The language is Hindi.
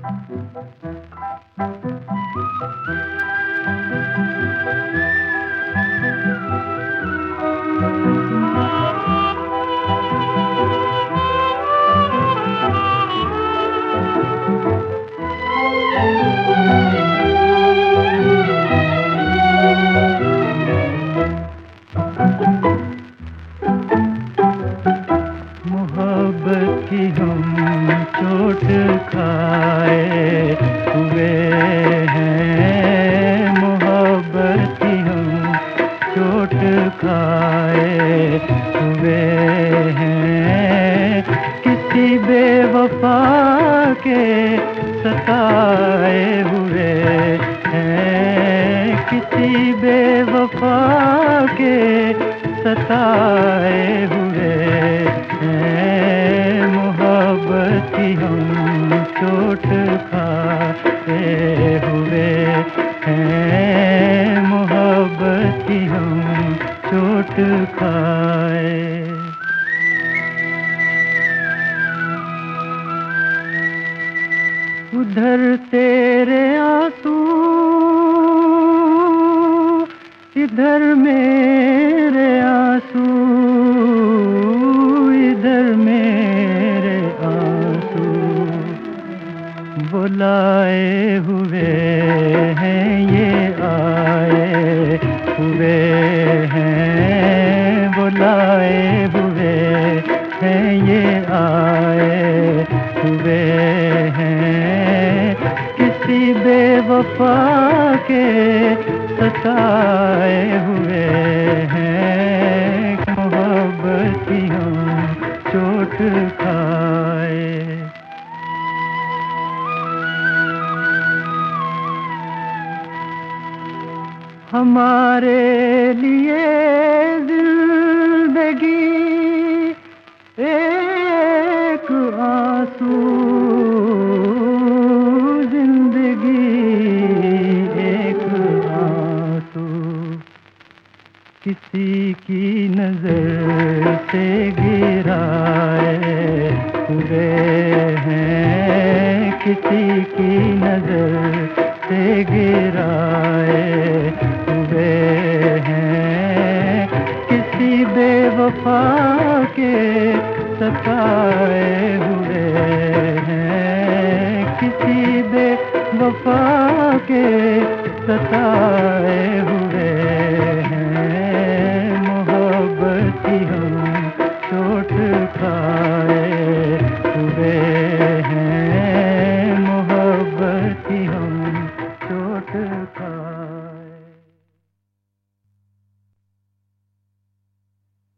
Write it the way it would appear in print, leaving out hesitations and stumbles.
मोहब्बत की हम चोट खाए हुए हैं, मोहब्बत की हम चोट खाए हुए हैं। किसी बेवफा के सताए हुए हैं, किसी बेवफा के सताए हुए हैं। मोहब्बत की हम चोट खाए हुए हैं, मोहब्बत की हम चोट खाए। उधर तेरे आंसू, इधर मेरे आंसू, इधर मेरे आंसू बुलाए हुए हैं, ये आए हुए हैं, बुलाए हुए हैं, ये आए हुए हैं। किसी बेवफा के सताए हुए हैं, मोहब्बत की हम चोट खाए। हमारे लिए जिंदगी एक आंसू, जिंदगी एक आंसू किसी की नजर से गिराए हुए हैं, किसी की नजर से गिराए हुए हैं। किसी बेवफा के सताए हुए हैं, किसी बेवफा के सताए हुए हैं। मोहब्बत की हम चोट खाए हुए हैं, मोहब्बत की हम चोट खाए।